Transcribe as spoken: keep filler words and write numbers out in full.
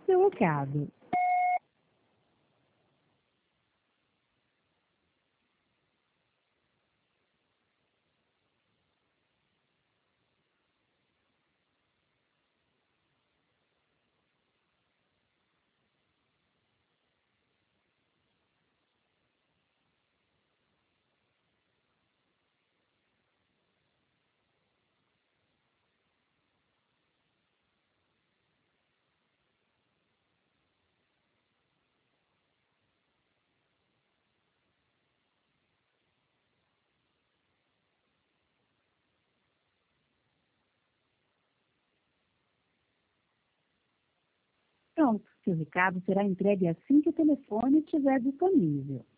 seu recado. Pronto, seu recado será entregue assim que o telefone estiver disponível.